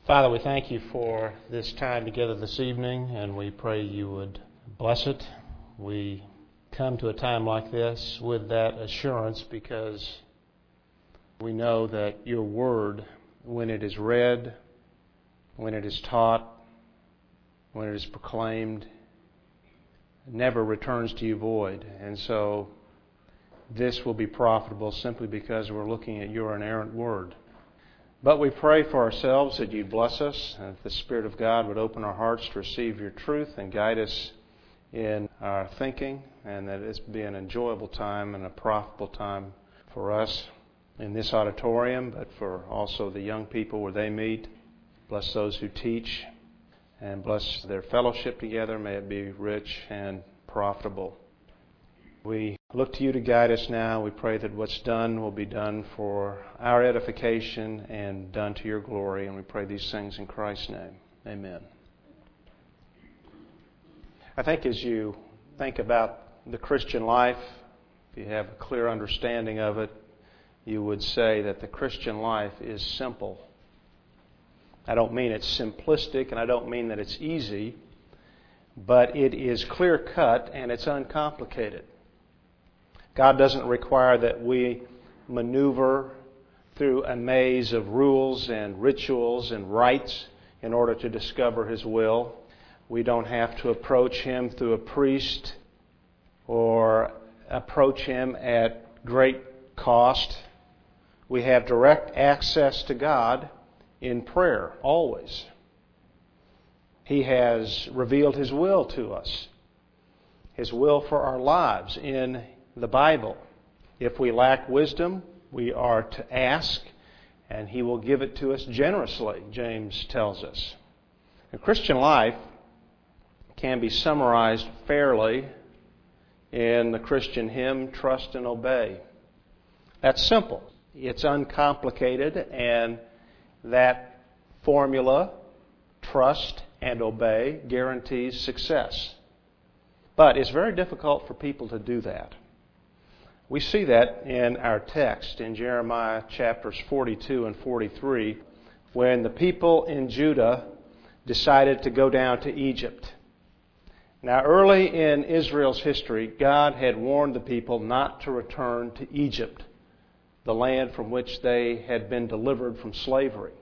Father, we thank you for this time together this evening, and we pray you would bless it. We come to a time like this with that assurance because we know that your word, when it is read, when it is taught, when it is proclaimed, never returns to you void. And so this will be profitable simply because we're looking at your inerrant word. But we pray for ourselves that you'd bless us, and that the Spirit of God would open our hearts to receive your truth and guide us in our thinking, and that it's be an enjoyable time and a profitable time for us in this auditorium, but for also the young people where they meet. Bless those who teach, and bless their fellowship together. May it be rich and profitable. We look to you to guide us now. We pray that what's done will be done for our edification and done to your glory. And we pray these things in Christ's name. Amen. I think as you think about the Christian life, if you have a clear understanding of it, you would say that the Christian life is simple. I don't mean it's simplistic, and I don't mean that it's easy, but it is clear-cut and it's uncomplicated. God doesn't require that we maneuver through a maze of rules and rituals and rites in order to discover His will. We don't have to approach Him through a priest or approach Him at great cost. We have direct access to God in prayer, always. He has revealed His will to us, His will for our lives in the Bible. If we lack wisdom, we are to ask, and He will give it to us generously, James tells us. The Christian life can be summarized fairly in the Christian hymn, Trust and Obey. That's simple. It's uncomplicated, and that formula, trust and obey, guarantees success. But it's very difficult for people to do that. We see that in our text in Jeremiah chapters 42 and 43, when the people in Judah decided to go down to Egypt. Now, early in Israel's history, God had warned the people not to return to Egypt, the land from which they had been delivered from slavery.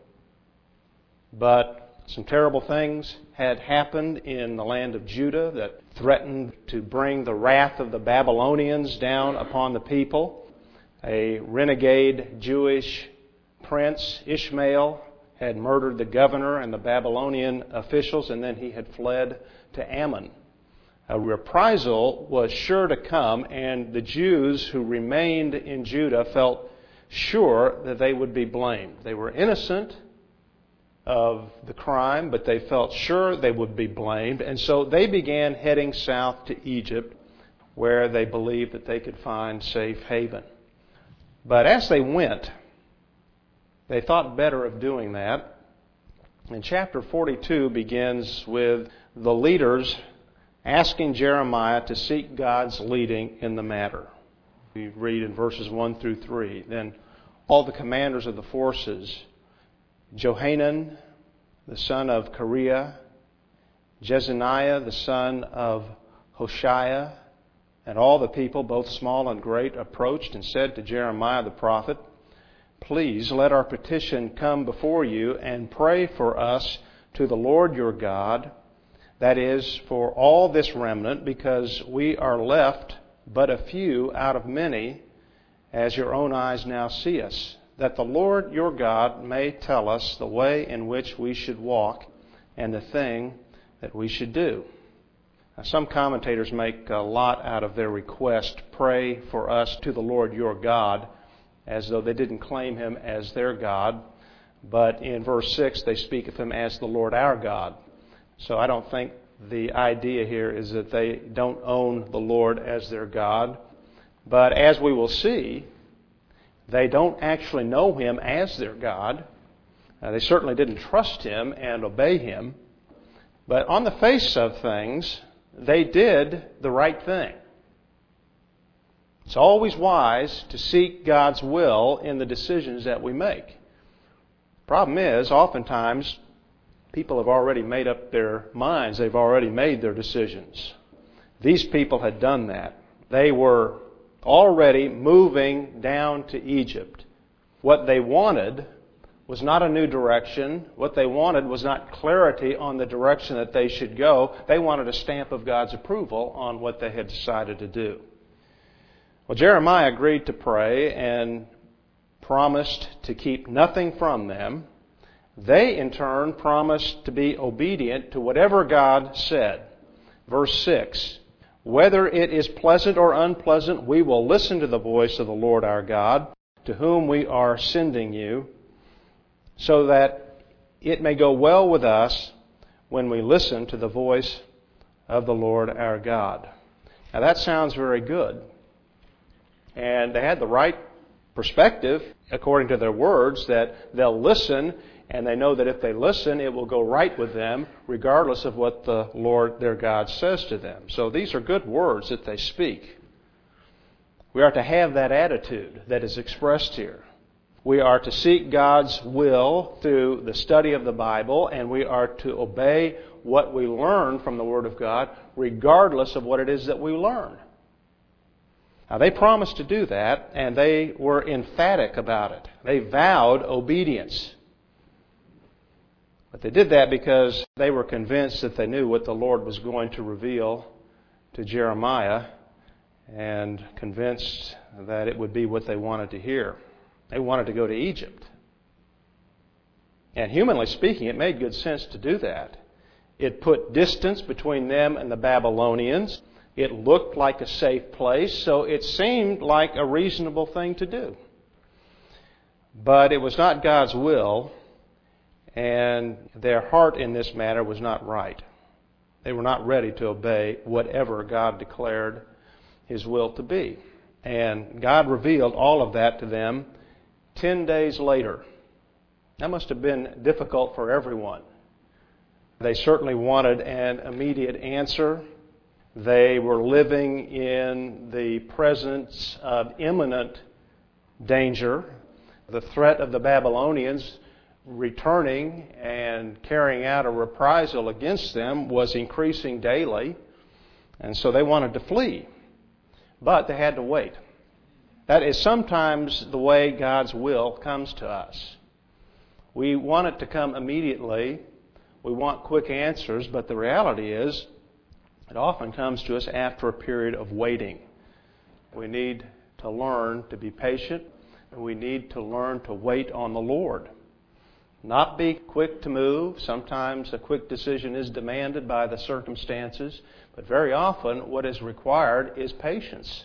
But some terrible things had happened in the land of Judah that threatened to bring the wrath of the Babylonians down upon the people. A renegade Jewish prince, Ishmael, had murdered the governor and the Babylonian officials, and then he had fled to Ammon. A reprisal was sure to come, and the Jews who remained in Judah felt sure that they would be blamed. They were innocent of the crime, but they felt sure they would be blamed, and so they began heading south to Egypt, where they believed that they could find safe haven. But as they went, they thought better of doing that. And chapter 42 begins with the leaders asking Jeremiah to seek God's leading in the matter. We read in verses 1 through 3. Then all the commanders of the forces, Johanan, the son of Kareah, Jezaniah, the son of Hoshea, and all the people, both small and great, approached and said to Jeremiah the prophet, "Please let our petition come before you and pray for us to the Lord your God, that is, for all this remnant, because we are left but a few out of many, as your own eyes now see us, that the Lord your God may tell us the way in which we should walk and the thing that we should do." Now, some commentators make a lot out of their request, "Pray for us to the Lord your God," as though they didn't claim Him as their God. But in verse 6, they speak of Him as the Lord our God. So I don't think the idea here is that they don't own the Lord as their God. But as we will see, they don't actually know Him as their God. They certainly didn't trust Him and obey Him. But on the face of things, they did the right thing. It's always wise to seek God's will in the decisions that we make. The problem is, oftentimes, People have already made up their minds. They've already made their decisions. These people had done that. They were already moving down to Egypt. What they wanted was not a new direction. What they wanted was not clarity on the direction that they should go. They wanted a stamp of God's approval on what they had decided to do. Well, Jeremiah agreed to pray and promised to keep nothing from them. They, in turn, promised to be obedient to whatever God said. Verse 6, "Whether it is pleasant or unpleasant, we will listen to the voice of the Lord our God, to whom we are sending you, so that it may go well with us when we listen to the voice of the Lord our God." Now that sounds very good. And they had the right perspective, according to their words, that they'll listen, and they know that if they listen, it will go right with them, regardless of what the Lord their God says to them. So these are good words that they speak. We are to have that attitude that is expressed here. We are to seek God's will through the study of the Bible, and we are to obey what we learn from the Word of God, regardless of what it is that we learn. Now, they promised to do that, and they were emphatic about it. They vowed obedience. But they did that because they were convinced that they knew what the Lord was going to reveal to Jeremiah, and convinced that it would be what they wanted to hear. They wanted to go to Egypt. And humanly speaking, it made good sense to do that. It put distance between them and the Babylonians. It looked like a safe place, so it seemed like a reasonable thing to do. But it was not God's will, and their heart in this matter was not right. They were not ready to obey whatever God declared His will to be. And God revealed all of that to them 10 days later. That must have been difficult for everyone. They certainly wanted an immediate answer. They were living in the presence of imminent danger. The threat of the Babylonians returning and carrying out a reprisal against them was increasing daily. And so they wanted to flee. But they had to wait. That is sometimes the way God's will comes to us. We want it to come immediately. We want quick answers, but the reality is it often comes to us after a period of waiting. We need to learn to be patient, and we need to learn to wait on the Lord. Not be quick to move. Sometimes a quick decision is demanded by the circumstances, but very often what is required is patience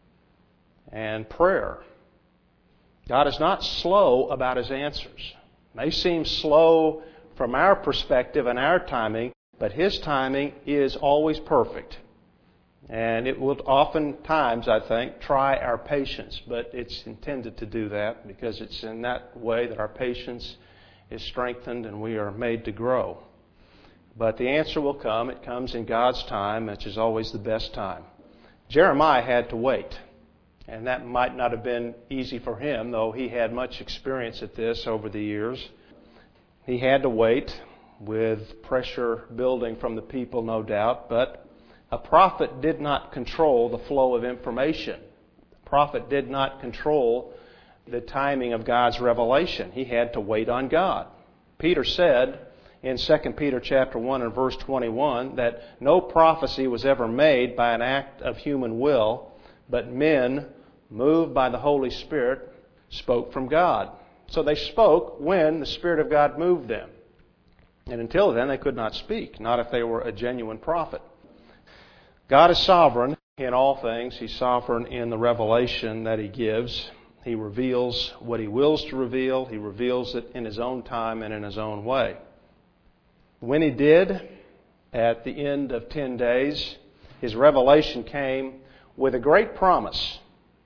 and prayer. God is not slow about His answers. It may seem slow from our perspective and our timing, but His timing is always perfect. And it will oftentimes, I think, try our patience, but it's intended to do that because it's in that way that our patience is strengthened and we are made to grow. But the answer will come. It comes in God's time, which is always the best time. Jeremiah had to wait. And that might not have been easy for him, though he had much experience at this over the years. He had to wait, with pressure building from the people, no doubt. But a prophet did not control the flow of information. A prophet did not control the timing of God's revelation. He had to wait on God. Peter said in 2 Peter chapter 1 and verse 21 that no prophecy was ever made by an act of human will, but men, moved by the Holy Spirit, spoke from God. So they spoke when the Spirit of God moved them. And until then, they could not speak, not if they were a genuine prophet. God is sovereign in all things. He's sovereign in the revelation that He gives. He reveals what He wills to reveal. He reveals it in His own time and in His own way. When He did, at the end of 10 days, His revelation came with a great promise.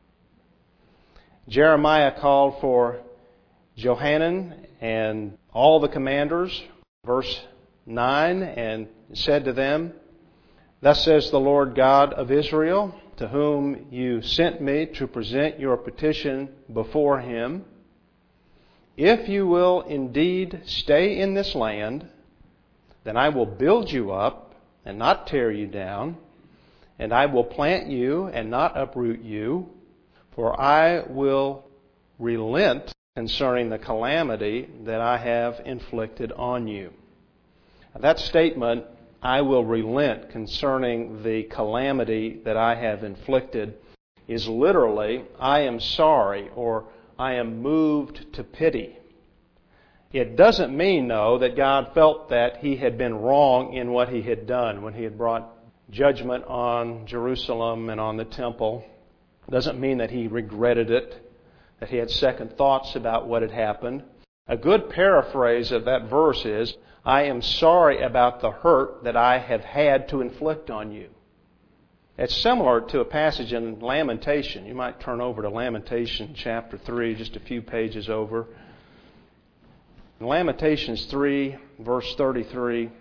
Jeremiah called for Johanan and all the commanders, verse 9, and said to them, "Thus says the Lord God of Israel, to whom you sent me to present your petition before Him, if you will indeed stay in this land then I will build you up and not tear you down, and I will plant you and not uproot you, for I will relent concerning the calamity that I have inflicted on you. Now, that statement, I will relent concerning the calamity that I have inflicted, is literally, I am sorry, or I am moved to pity. It doesn't mean, though, that God felt that He had been wrong in what He had done when He had brought judgment on Jerusalem and on the temple. It doesn't mean that He regretted it, that He had second thoughts about what had happened. A good paraphrase of that verse is, I am sorry about the hurt that I have had to inflict on you. It's similar to a passage in Lamentation. You might turn over to Lamentation chapter 3, just a few pages over. In Lamentations 3, verse 33,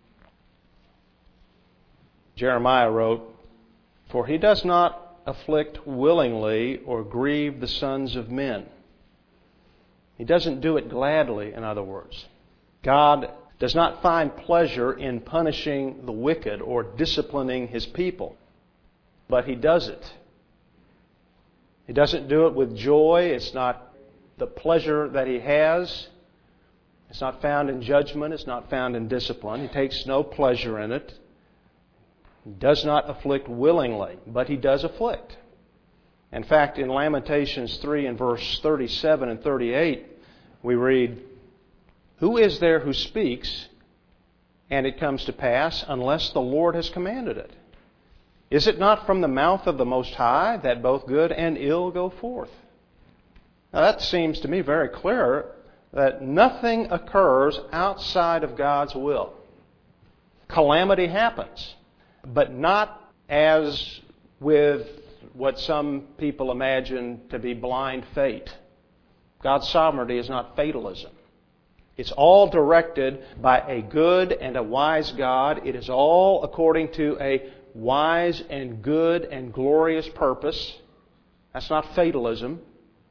Jeremiah wrote, For He does not afflict willingly or grieve the sons of men. He doesn't do it gladly, in other words. God does not find pleasure in punishing the wicked or disciplining His people, but He does it. He doesn't do it with joy. It's not the pleasure that He has. It's not found in judgment. It's not found in discipline. He takes no pleasure in it. He does not afflict willingly, but He does afflict. In fact, in Lamentations 3 and verse 37 and 38, we read, Who is there who speaks, and it comes to pass, unless the Lord has commanded it? Is it not from the mouth of the Most High that both good and ill go forth? Now that seems to me very clear that nothing occurs outside of God's will. Calamity happens, but not as with what some people imagine to be blind fate. God's sovereignty is not fatalism. It's all directed by a good and a wise God. It is all according to a wise and good and glorious purpose. That's not fatalism.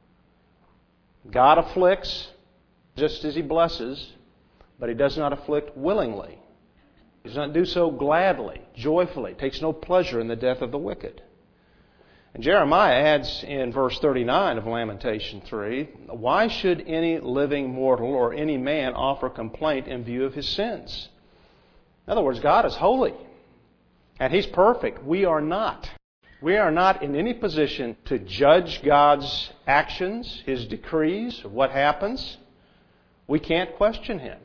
God afflicts just as He blesses, but He does not afflict willingly. He does not do so gladly, joyfully. He takes no pleasure in the death of the wicked. And Jeremiah adds in verse 39 of Lamentation 3, Why should any living mortal or any man offer complaint in view of his sins? In other words, God is holy, and He's perfect. We are not. We are not in any position to judge God's actions, His decrees, or what happens. We can't question Him.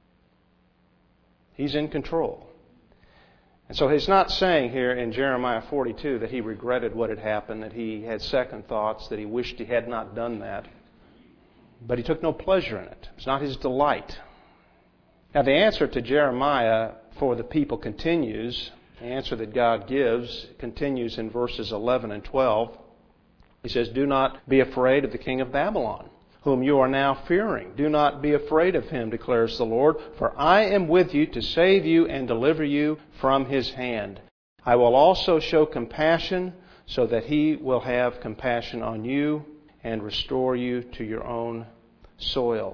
He's in control. And so He's not saying here in Jeremiah 42 that He regretted what had happened, that He had second thoughts, that He wished He had not done that. But He took no pleasure in it. It's not His delight. Now the answer to Jeremiah for the people continues. The answer that God gives continues in verses 11 and 12. He says, Do not be afraid of the king of Babylon, whom you are now fearing. Do not be afraid of him, declares the Lord, for I am with you to save you and deliver you from his hand. I will also show compassion so that he will have compassion on you and restore you to your own soil.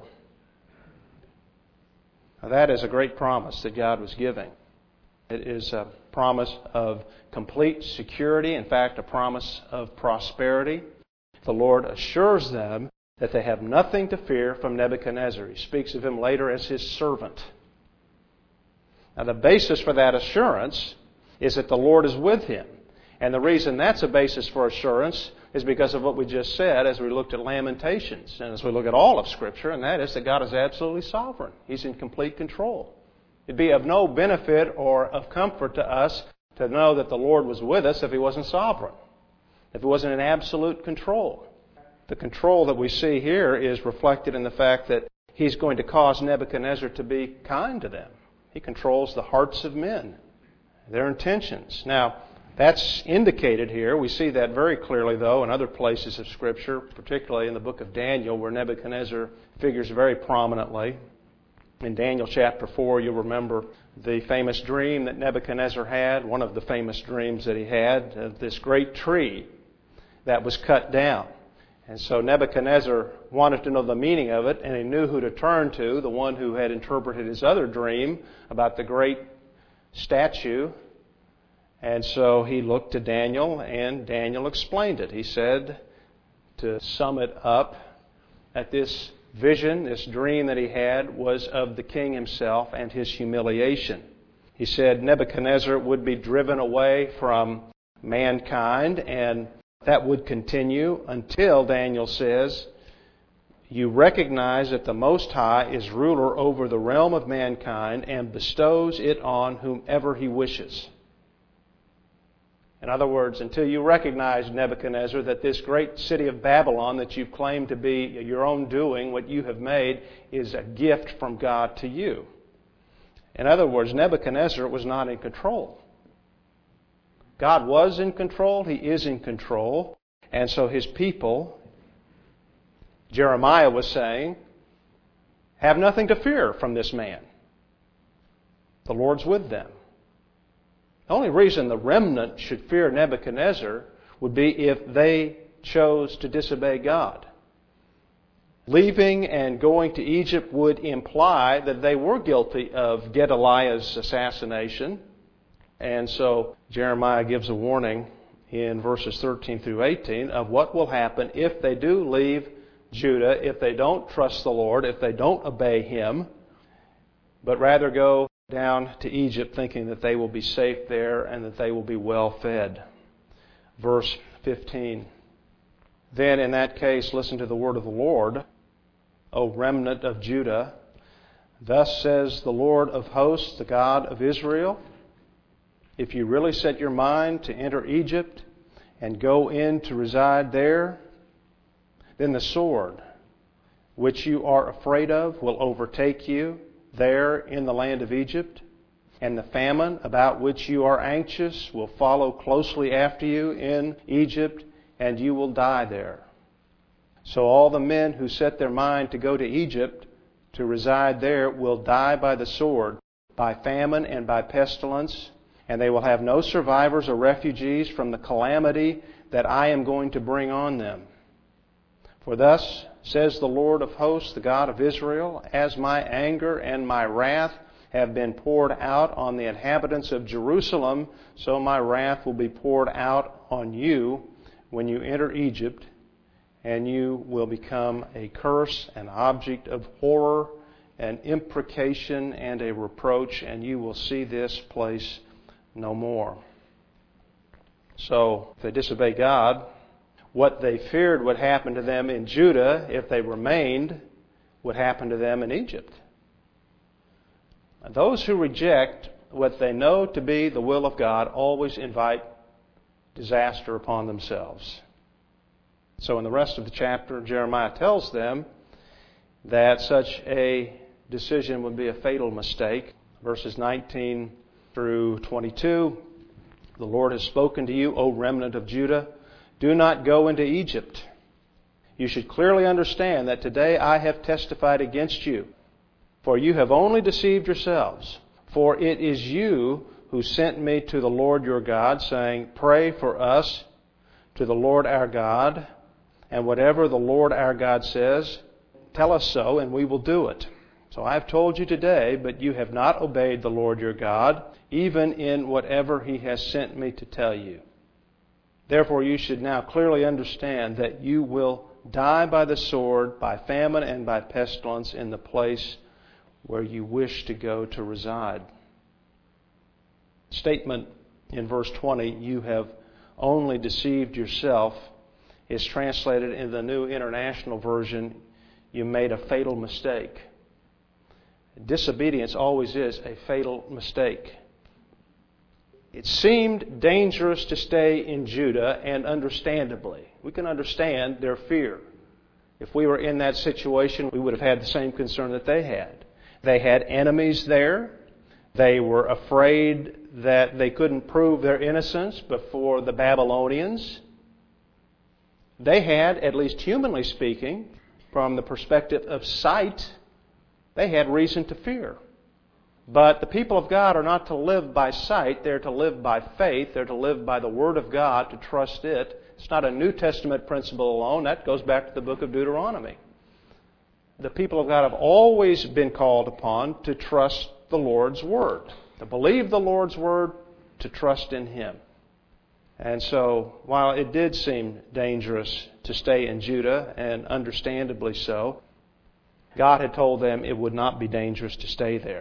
Now that is a great promise that God was giving. It is a promise of complete security, in fact, a promise of prosperity. The Lord assures them that they have nothing to fear from Nebuchadnezzar. He speaks of him later as his servant. Now the basis for that assurance is that the Lord is with him. And the reason that's a basis for assurance is because of what we just said as we looked at Lamentations and as we look at all of Scripture, and that is that God is absolutely sovereign. He's in complete control. It'd be of no benefit or of comfort to us to know that the Lord was with us if He wasn't sovereign, if He wasn't in absolute control. The control that we see here is reflected in the fact that He's going to cause Nebuchadnezzar to be kind to them. He controls the hearts of men, their intentions. Now, that's indicated here. We see that very clearly, though, in other places of Scripture, particularly in the book of Daniel, where Nebuchadnezzar figures very prominently. In Daniel chapter 4, you'll remember the famous dream that Nebuchadnezzar had, one of the famous dreams that he had, of this great tree that was cut down. And so Nebuchadnezzar wanted to know the meaning of it, and he knew who to turn to, the one who had interpreted his other dream about the great statue. And so he looked to Daniel, and Daniel explained it. He said, to sum it up, that this vision, this dream that he had, was of the king himself and his humiliation. He said Nebuchadnezzar would be driven away from mankind, and that would continue until, Daniel says, you recognize that the Most High is ruler over the realm of mankind and bestows it on whomever He wishes. In other words, until you recognize, Nebuchadnezzar, that this great city of Babylon that you've claimed to be your own doing, what you have made, is a gift from God to you. In other words, Nebuchadnezzar was not in control. God was in control. He is in control. And so His people, Jeremiah was saying, have nothing to fear from this man. The Lord's with them. The only reason the remnant should fear Nebuchadnezzar would be if they chose to disobey God. Leaving and going to Egypt would imply that they were guilty of Gedaliah's assassination. And so Jeremiah gives a warning in verses 13 through 18 of what will happen if they do leave Judah, if they don't trust the Lord, if they don't obey Him, but rather go down to Egypt thinking that they will be safe there and that they will be well fed. Verse 15. Then in that case, listen to the word of the Lord, O remnant of Judah. Thus says the Lord of hosts, the God of Israel, if you really set your mind to enter Egypt and go in to reside there, then the sword, which you are afraid of, will overtake you there in the land of Egypt, and the famine about which you are anxious will follow closely after you in Egypt, and you will die there. So all the men who set their mind to go to Egypt to reside there will die by the sword, by famine and by pestilence, and they will have no survivors or refugees from the calamity that I am going to bring on them. For thus says the Lord of hosts, the God of Israel, as my anger and my wrath have been poured out on the inhabitants of Jerusalem, so my wrath will be poured out on you when you enter Egypt, and you will become a curse, an object of horror, an imprecation, and a reproach, and you will see this place no more. So, if they disobey God, what they feared would happen to them in Judah if they remained would happen to them in Egypt. Those who reject what they know to be the will of God always invite disaster upon themselves. So in the rest of the chapter, Jeremiah tells them that such a decision would be a fatal mistake. Verses 19 through 22, the Lord has spoken to you, O remnant of Judah, do not go into Egypt. You should clearly understand that today I have testified against you, for you have only deceived yourselves. For it is you who sent me to the Lord your God, saying, pray for us to the Lord our God, and whatever the Lord our God says, tell us so, and we will do it. So I have told you today, but you have not obeyed the Lord your God, even in whatever He has sent me to tell you. Therefore you should now clearly understand that you will die by the sword, by famine, and by pestilence in the place where you wish to go to reside. Statement in verse 20, you have only deceived yourself, is translated in the New International Version, you made a fatal mistake. Disobedience always is a fatal mistake. It seemed dangerous to stay in Judah, and understandably. We can understand their fear. If we were in that situation, we would have had the same concern that they had. They had enemies there. They were afraid that they couldn't prove their innocence before the Babylonians. They had, at least humanly speaking, from the perspective of sight, they had reason to fear. But the people of God are not to live by sight. They're to live by faith. They're to live by the Word of God, to trust it, It's not a New Testament principle alone. That goes back to the book of Deuteronomy. The people of God have always been called upon to trust the Lord's Word, to believe the Lord's Word, to trust in Him. And so, while it did seem dangerous to stay in Judah, and understandably so, God had told them it would not be dangerous to stay there.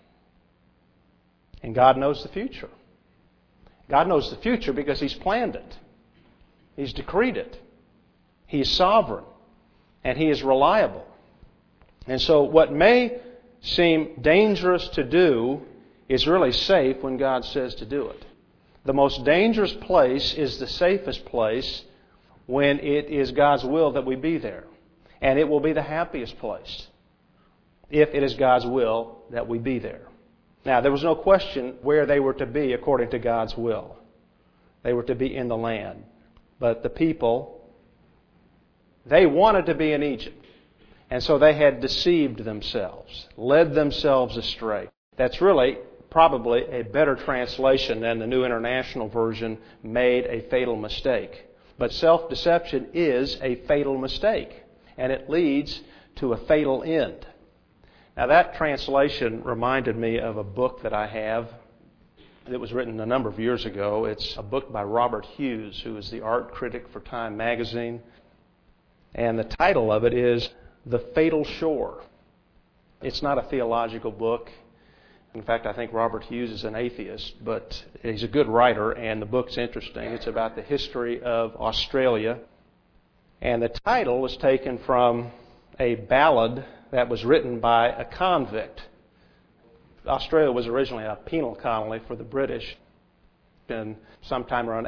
And God knows the future. God knows the future because He's planned it. He's decreed it. He is sovereign. And He is reliable. And so what may seem dangerous to do is really safe when God says to do it. The most dangerous place is the safest place when it is God's will that we be there. And it will be the happiest place if it is God's will that we be there. Now, there was no question where they were to be according to God's will. They were to be in the land. But the people, they wanted to be in Egypt. And so they had deceived themselves, led themselves astray. That's really probably a better translation than the New International Version, made a fatal mistake. But self-deception is a fatal mistake, and it leads to a fatal end. Now, that translation reminded me of a book that I have that was written a number of years ago. It's a book by Robert Hughes, who is the art critic for Time magazine. And the title of it is The Fatal Shore. It's not a theological book. In fact, I think Robert Hughes is an atheist, but he's a good writer, and the book's interesting. It's about the history of Australia. And the title was taken from a ballad that was written by a convict. Australia was originally a penal colony for the British. And sometime around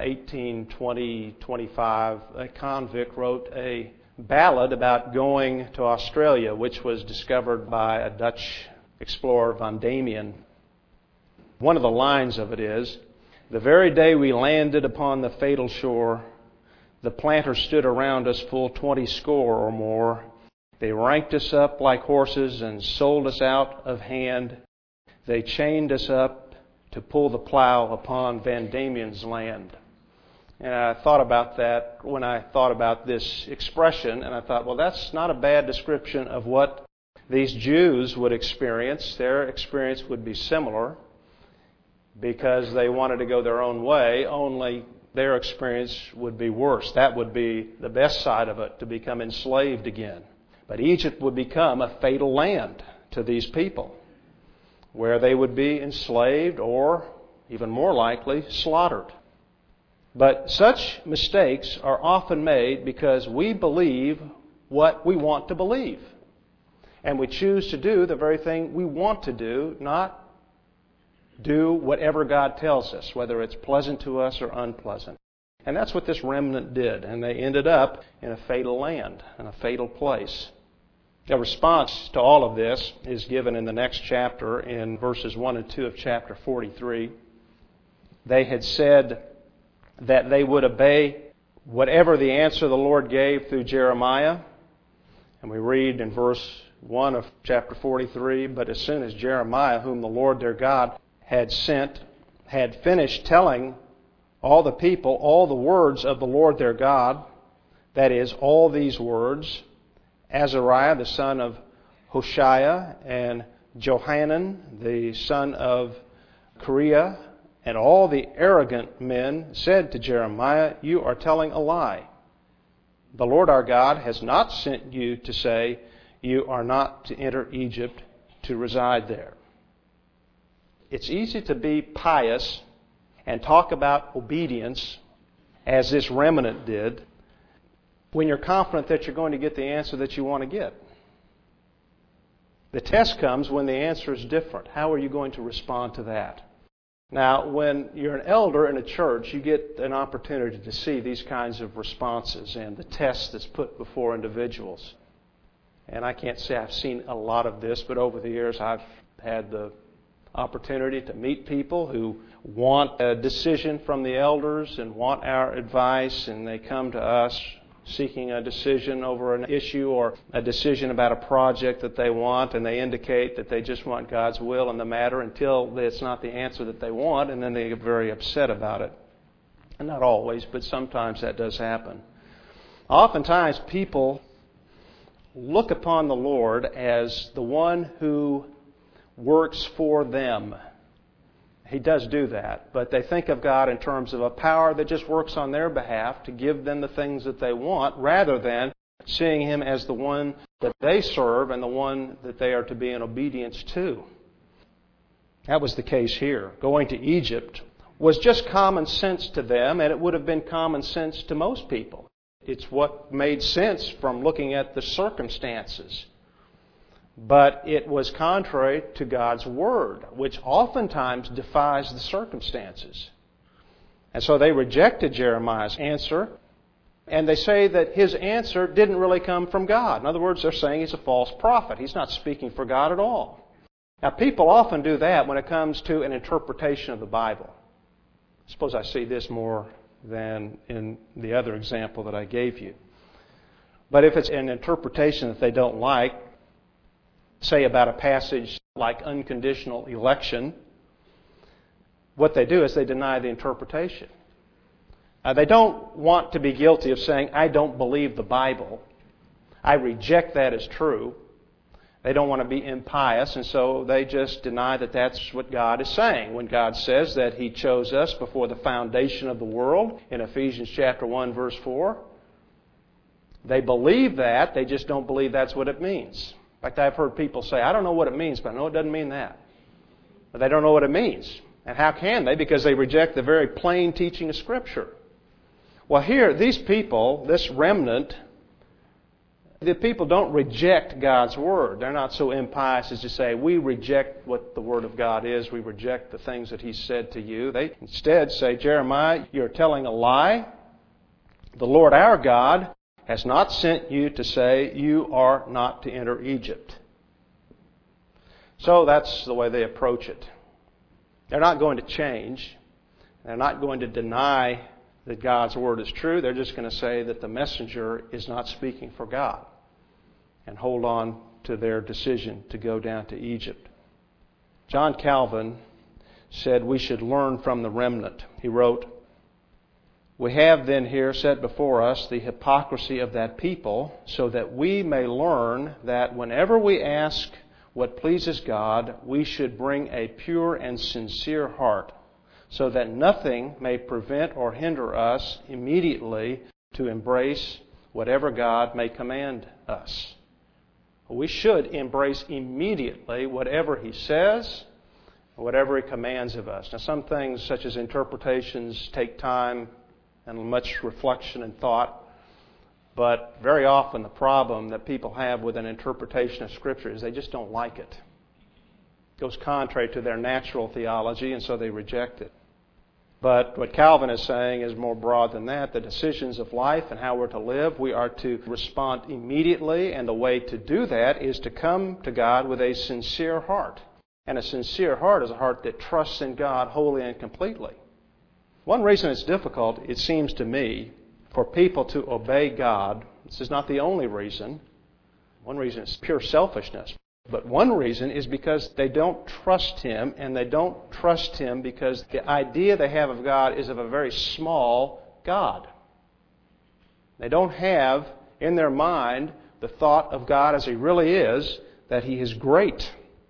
1820-25, a convict wrote a ballad about going to Australia, which was discovered by a Dutch explorer, Van Diemen. One of the lines of it is, "The very day we landed upon the fatal shore, the planters stood around us full 20 score or more. They ranked us up like horses and sold us out of hand. They chained us up to pull the plow upon Van Diemen's land." And I thought about that when I thought about this expression, and I thought, well, that's not a bad description of what these Jews would experience. Their experience would be similar because they wanted to go their own way, only their experience would be worse. That would be the best side of it, to become enslaved again. But Egypt would become a fatal land to these people, where they would be enslaved or, even more likely, slaughtered. But such mistakes are often made because we believe what we want to believe. And we choose to do the very thing we want to do, not do whatever God tells us, whether it's pleasant to us or unpleasant. And that's what this remnant did. And they ended up in a fatal land, in a fatal place. The response to all of this is given in the next chapter, in verses 1 and 2 of chapter 43. They had said that they would obey whatever the answer the Lord gave through Jeremiah. And we read in verse 1 of chapter 43, "But as soon as Jeremiah, whom the Lord their God had sent, had finished telling all the people all the words of the Lord their God, that is, all these words, Azariah the son of Hoshea and Johanan the son of Kareah and all the arrogant men said to Jeremiah, 'You are telling a lie. The Lord our God has not sent you to say, you are not to enter Egypt to reside there.'" It's easy to be pious and talk about obedience, as this remnant did, when you're confident that you're going to get the answer that you want to get. The test comes when the answer is different. How are you going to respond to that? Now, when you're an elder in a church, you get an opportunity to see these kinds of responses and the test that's put before individuals. And I can't say I've seen a lot of this, but over the years I've had the opportunity to meet people who want a decision from the elders and want our advice, and they come to us seeking a decision over an issue or a decision about a project that they want, and they indicate that they just want God's will in the matter until it's not the answer that they want, and then they get very upset about it. And not always, but sometimes that does happen. Oftentimes people look upon the Lord as the one who works for them. He does do that, but they think of God in terms of a power that just works on their behalf to give them the things that they want, rather than seeing Him as the one that they serve and the one that they are to be in obedience to. That was the case here. Going to Egypt was just common sense to them, and it would have been common sense to most people. It's what made sense from looking at the circumstances. But it was contrary to God's Word, which oftentimes defies the circumstances. And so they rejected Jeremiah's answer, and they say that his answer didn't really come from God. In other words, they're saying he's a false prophet. He's not speaking for God at all. Now, people often do that when it comes to an interpretation of the Bible. I suppose I see this more than in the other example that I gave you. But if it's an interpretation that they don't like, say about a passage like unconditional election, what they do is they deny the interpretation. They don't want to be guilty of saying, I don't believe the Bible. I reject that as true. They don't want to be impious, and so they just deny that that's what God is saying. When God says that He chose us before the foundation of the world, in Ephesians chapter 1, verse 4, they believe that, they just don't believe that's what it means. In fact, I've heard people say, I don't know what it means, but I know it doesn't mean that. But they don't know what it means. And how can they? Because they reject the very plain teaching of Scripture. Well, here, these people, this remnant, the people don't reject God's Word. They're not so impious as to say, we reject what the Word of God is. We reject the things that He said to you. They instead say, Jeremiah, you're telling a lie. The Lord our God has not sent you to say you are not to enter Egypt. So that's the way they approach it. They're not going to change. They're not going to deny that God's Word is true. They're just going to say that the messenger is not speaking for God, and hold on to their decision to go down to Egypt. John Calvin said we should learn from the remnant. He wrote, we have then here set before us the hypocrisy of that people, so that we may learn that whenever we ask what pleases God, we should bring a pure and sincere heart, so that nothing may prevent or hinder us immediately to embrace whatever God may command us. We should embrace immediately whatever He says, whatever He commands of us. Now, some things, such as interpretations, take time and much reflection and thought. But very often the problem that people have with an interpretation of Scripture is they just don't like it. It goes contrary to their natural theology, and so they reject it. But what Calvin is saying is more broad than that. The decisions of life and how we're to live, we are to respond immediately, and the way to do that is to come to God with a sincere heart. And a sincere heart is a heart that trusts in God wholly and completely. One reason it's difficult, it seems to me, for people to obey God, this is not the only reason. One reason is pure selfishness. But one reason is because they don't trust Him, and they don't trust Him because the idea they have of God is of a very small God. They don't have in their mind the thought of God as He really is, that He is great.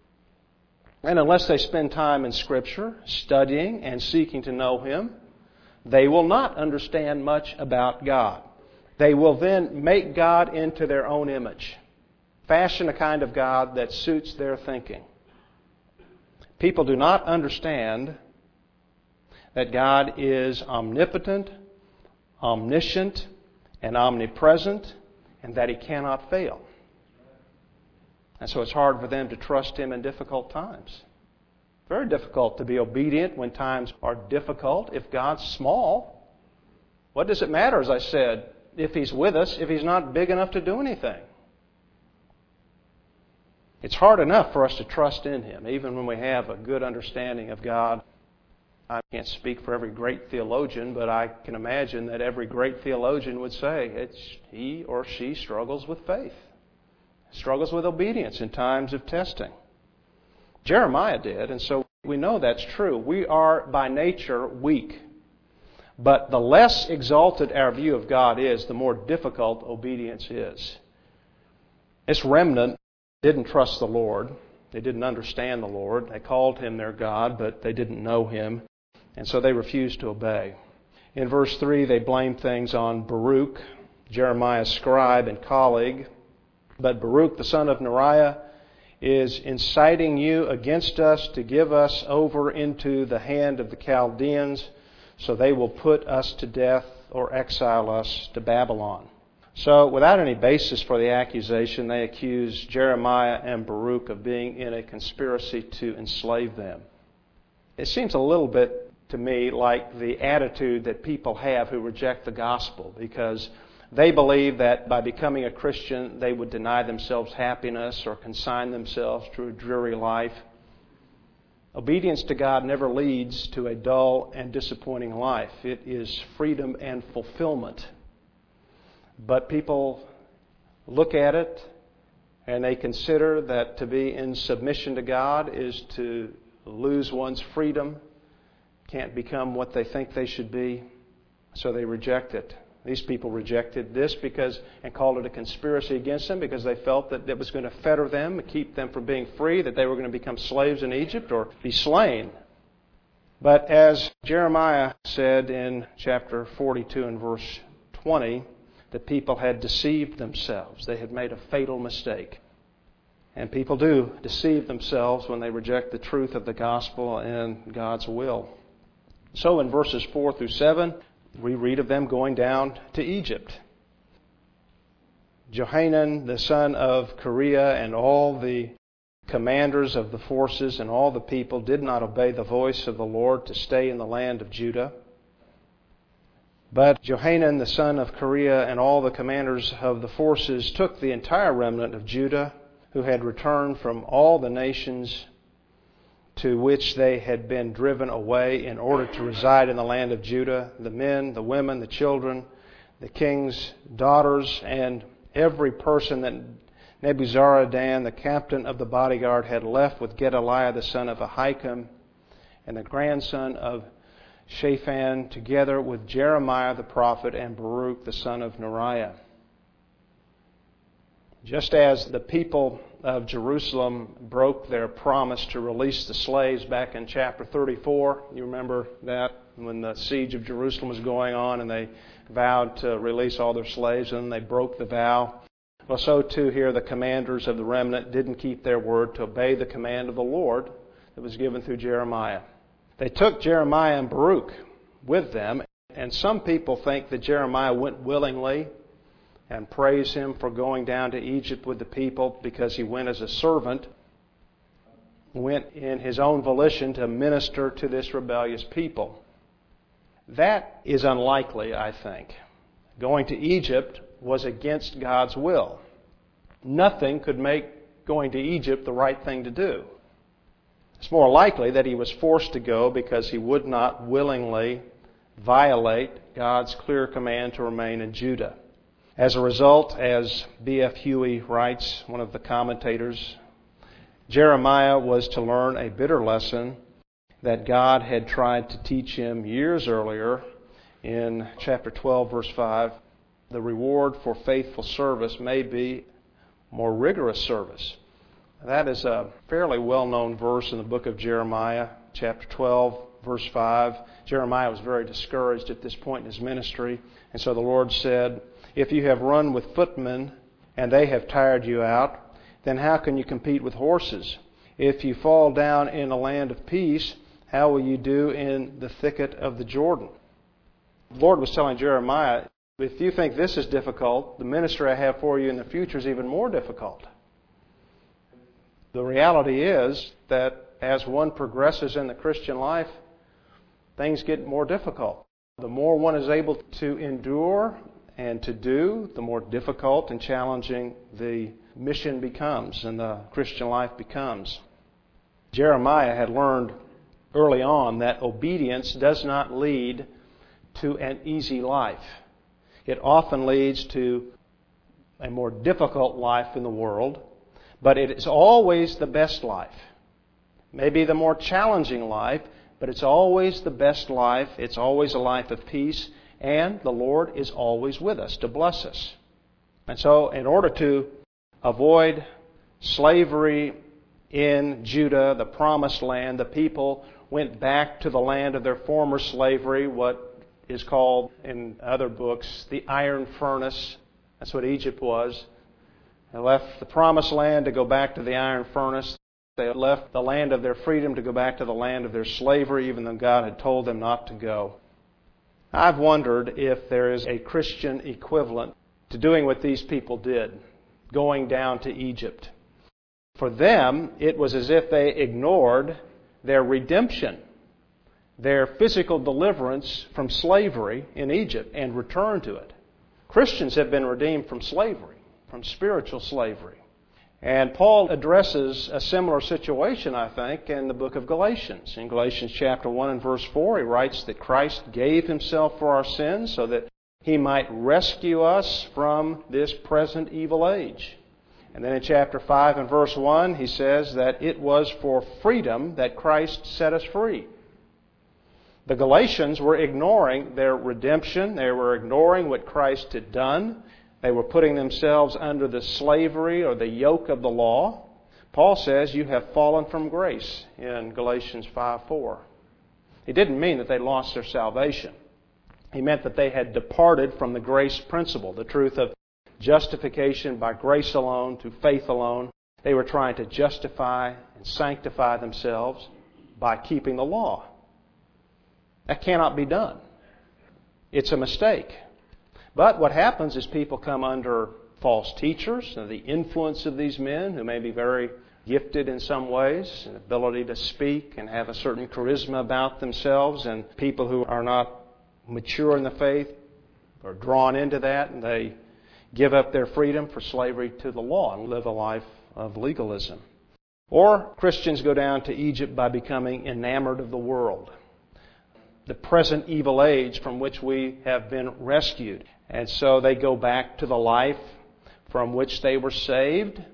And unless they spend time in Scripture, studying and seeking to know Him, they will not understand much about God. They will then make God into their own image. Fashion a kind of God that suits their thinking. People do not understand that God is omnipotent, omniscient, and omnipresent, and that He cannot fail. And so it's hard for them to trust Him in difficult times. Very difficult to be obedient when times are difficult. If God's small, what does it matter, as I said, if He's with us, if He's not big enough to do anything? It's hard enough for us to trust in Him, even when we have a good understanding of God. I can't speak for every great theologian, but I can imagine that every great theologian would say he or she struggles with faith, struggles with obedience in times of testing. Jeremiah did, and so we know that's true. We are by nature weak. But the less exalted our view of God is, the more difficult obedience is. This remnant didn't trust the Lord. They didn't understand the Lord. They called Him their God, but they didn't know Him. And so they refused to obey. In verse 3, they blamed things on Baruch, Jeremiah's scribe and colleague. But Baruch, the son of Neriah, is inciting you against us to give us over into the hand of the Chaldeans, so they will put us to death or exile us to Babylon. So, without any basis for the accusation, they accuse Jeremiah and Baruch of being in a conspiracy to enslave them. It seems a little bit to me like the attitude that people have who reject the gospel, because they believe that by becoming a Christian they would deny themselves happiness or consign themselves to a dreary life. Obedience to God never leads to a dull and disappointing life. It is freedom and fulfillment. But people look at it and they consider that to be in submission to God is to lose one's freedom, can't become what they think they should be, so they reject it. These people rejected this and called it a conspiracy against them because they felt that it was going to fetter them, keep them from being free, that they were going to become slaves in Egypt or be slain. But as Jeremiah said in chapter 42 and verse 20, the people had deceived themselves. They had made a fatal mistake. And people do deceive themselves when they reject the truth of the gospel and God's will. So in verses 4 through 7, we read of them going down to Egypt. Johanan, the son of Kareah, and all the commanders of the forces and all the people did not obey the voice of the Lord to stay in the land of Judah. But Johanan, the son of Kareah, and all the commanders of the forces took the entire remnant of Judah, who had returned from all the nations to which they had been driven away in order to reside in the land of Judah, the men, the women, the children, the king's daughters, and every person that Nebuzaradan, the captain of the bodyguard, had left with Gedaliah, the son of Ahikam, and the grandson of Shaphan, together with Jeremiah the prophet and Baruch, the son of Neriah. Just as the people of Jerusalem broke their promise to release the slaves back in chapter 34, you remember that when the siege of Jerusalem was going on and they vowed to release all their slaves and they broke the vow. Well, so too here the commanders of the remnant didn't keep their word to obey the command of the Lord that was given through Jeremiah. They took Jeremiah and Baruch with them, and some people think that Jeremiah went willingly and praise him for going down to Egypt with the people because he went as a servant, went in his own volition to minister to this rebellious people. That is unlikely, I think. Going to Egypt was against God's will. Nothing could make going to Egypt the right thing to do. It's more likely that he was forced to go because he would not willingly violate God's clear command to remain in Judah. As a result, as B.F. Huey writes, one of the commentators, Jeremiah was to learn a bitter lesson that God had tried to teach him years earlier in chapter 12, verse 5. The reward for faithful service may be more rigorous service. That is a fairly well-known verse in the book of Jeremiah, chapter 12, verse 5. Jeremiah was very discouraged at this point in his ministry, and so the Lord said, if you have run with footmen and they have tired you out, then how can you compete with horses? If you fall down in a land of peace, how will you do in the thicket of the Jordan? The Lord was telling Jeremiah, if you think this is difficult, the ministry I have for you in the future is even more difficult. The reality is that as one progresses in the Christian life, things get more difficult. The more one is able to endure and to do, the more difficult and challenging the mission becomes and the Christian life becomes. Jeremiah had learned early on that obedience does not lead to an easy life. It often leads to a more difficult life in the world, but it is always the best life. Maybe the more challenging life, But it's always the best life. It's always a life of peace. And the Lord is always with us to bless us. And so in order to avoid slavery in Judah, the promised land, the people went back to the land of their former slavery, what is called in other books the iron furnace. That's what Egypt was. They left the promised land to go back to the iron furnace. They left the land of their freedom to go back to the land of their slavery, even though God had told them not to go. I've wondered if there is a Christian equivalent to doing what these people did, going down to Egypt. For them, it was as if they ignored their redemption, their physical deliverance from slavery in Egypt, and returned to it. Christians have been redeemed from slavery, from spiritual slavery. And Paul addresses a similar situation, I think, in the book of Galatians. In Galatians chapter 1 and verse 4, he writes that Christ gave himself for our sins so that he might rescue us from this present evil age. And then in chapter 5 and verse 1, he says that it was for freedom that Christ set us free. The Galatians were ignoring their redemption. They were ignoring what Christ had done. They were putting themselves under the slavery or the yoke of the law. Paul says, you have fallen from grace in Galatians 5:4. He didn't mean that they lost their salvation. He meant that they had departed from the grace principle, the truth of justification by grace alone, through faith alone. They were trying to justify and sanctify themselves by keeping the law. That cannot be done. It's a mistake. But what happens is people come under false teachers, and the influence of these men who may be very gifted in some ways, an ability to speak and have a certain charisma about themselves, and people who are not mature in the faith are drawn into that, and they give up their freedom for slavery to the law and live a life of legalism. Or Christians go down to Egypt by becoming enamored of the world, the present evil age from which we have been rescued. And so they go back to the life from which they were saved,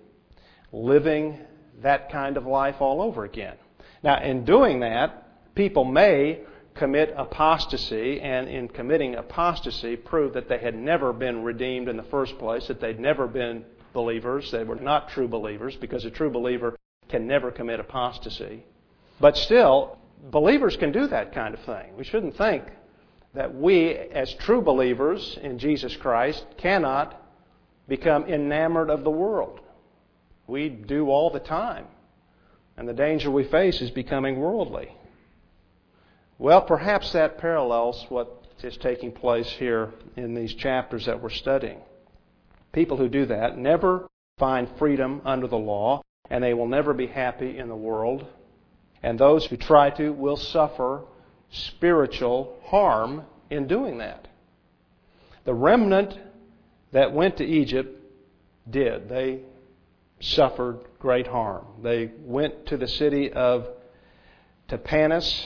living that kind of life all over again. Now, in doing that, people may commit apostasy, and in committing apostasy, prove that they had never been redeemed in the first place, that they'd never been believers, they were not true believers, because a true believer can never commit apostasy. But still, believers can do that kind of thing. We shouldn't think that we, as true believers in Jesus Christ, cannot become enamored of the world. We do all the time. And the danger we face is becoming worldly. Well, perhaps that parallels what is taking place here in these chapters that we're studying. People who do that never find freedom under the law, and they will never be happy in the world. And those who try to will suffer spiritual harm in doing that. The remnant that went to Egypt did. They suffered great harm. They went to the city of Tapanhes.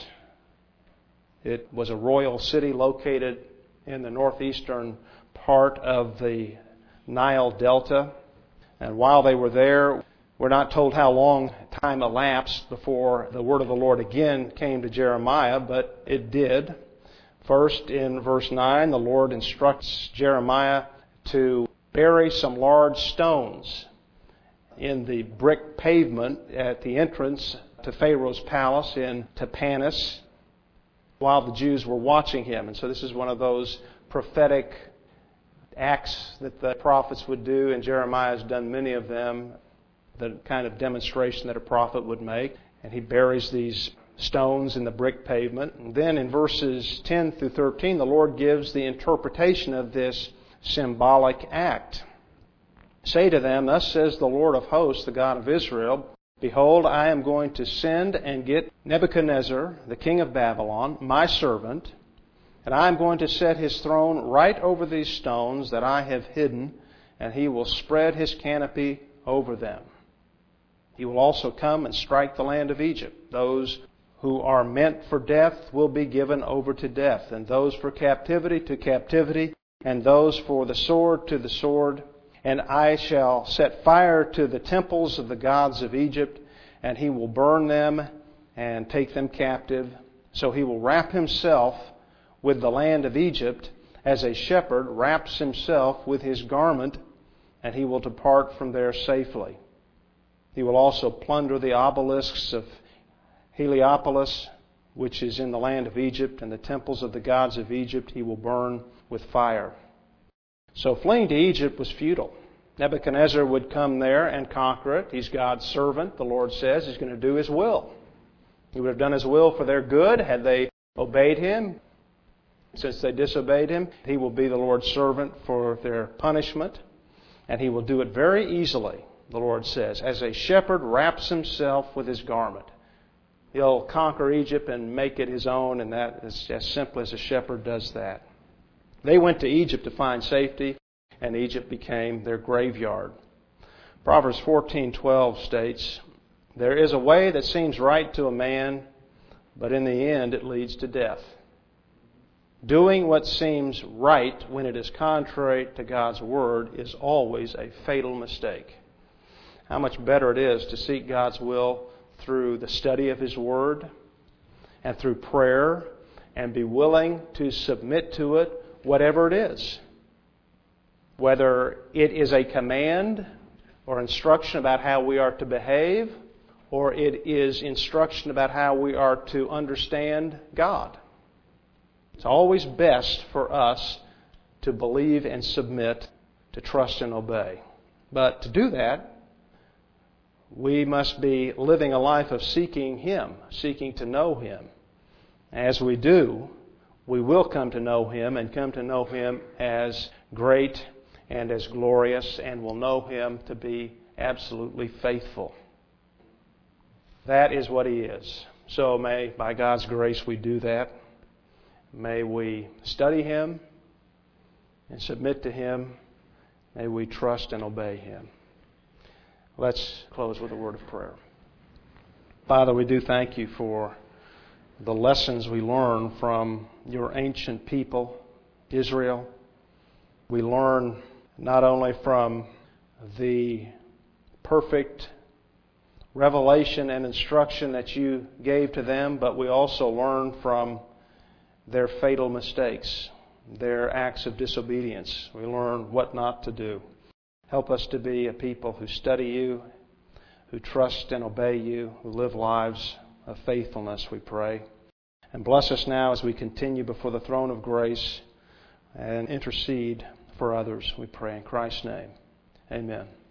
It was a royal city located in the northeastern part of the Nile Delta. And while they were there, we're not told how long time elapsed before the word of the Lord again came to Jeremiah, but it did. First, in verse 9, the Lord instructs Jeremiah to bury some large stones in the brick pavement at the entrance to Pharaoh's palace in Tapanhes while the Jews were watching him. And so this is one of those prophetic acts that the prophets would do, and Jeremiah has done many of them, the kind of demonstration that a prophet would make. And he buries these stones in the brick pavement. And then in verses 10 through 13, the Lord gives the interpretation of this symbolic act. Say to them, thus says the Lord of hosts, the God of Israel, behold, I am going to send and get Nebuchadnezzar, the king of Babylon, my servant, and I am going to set his throne right over these stones that I have hidden, and he will spread his canopy over them. He will also come and strike the land of Egypt. Those who are meant for death will be given over to death, and those for captivity to captivity, and those for the sword to the sword. And I shall set fire to the temples of the gods of Egypt, and he will burn them and take them captive. So he will wrap himself with the land of Egypt as a shepherd wraps himself with his garment, and he will depart from there safely. He will also plunder the obelisks of Heliopolis, which is in the land of Egypt, and the temples of the gods of Egypt he will burn with fire. So fleeing to Egypt was futile. Nebuchadnezzar would come there and conquer it. He's God's servant, the Lord says. He's going to do His will. He would have done His will for their good had they obeyed Him. Since they disobeyed Him, He will be the Lord's servant for their punishment. And He will do it very easily, the Lord says, as a shepherd wraps himself with his garment. He'll conquer Egypt and make it his own, and that is as simple as a shepherd does that. They went to Egypt to find safety, and Egypt became their graveyard. Proverbs 14:12 states, "There is a way that seems right to a man, but in the end it leads to death." Doing what seems right when it is contrary to God's Word is always a fatal mistake. How much better it is to seek God's will through the study of His Word and through prayer and be willing to submit to it, whatever it is. Whether it is a command or instruction about how we are to behave, or it is instruction about how we are to understand God. It's always best for us to believe and submit, to trust and obey. But to do that, we must be living a life of seeking Him, seeking to know Him. As we do, we will come to know Him and come to know Him as great and as glorious, and will know Him to be absolutely faithful. That is what He is. So may, by God's grace, we do that. May we study Him and submit to Him. May we trust and obey Him. Let's close with a word of prayer. Father, we do thank You for the lessons we learn from Your ancient people, Israel. We learn not only from the perfect revelation and instruction that You gave to them, but we also learn from their fatal mistakes, their acts of disobedience. We learn what not to do. Help us to be a people who study You, who trust and obey You, who live lives of faithfulness, we pray. And bless us now as we continue before the throne of grace and intercede for others, we pray in Christ's name. Amen.